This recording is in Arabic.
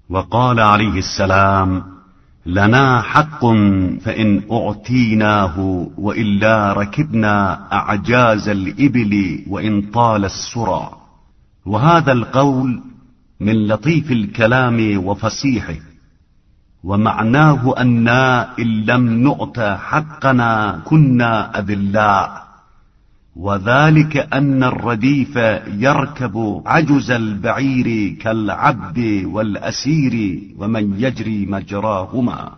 وقال عليه السلام: لنا حق فإن أعطيناه وإلا ركبنا أعجاز الإبل وإن طال السرى. وهذا القول من لطيف الكلام وفصيحه، ومعناه أننا إن لم نؤت حقنا كنا أذلاء، وذلك أن الرديف يركب عجز البعير كالعبد والأسير ومن يجري مجراهما.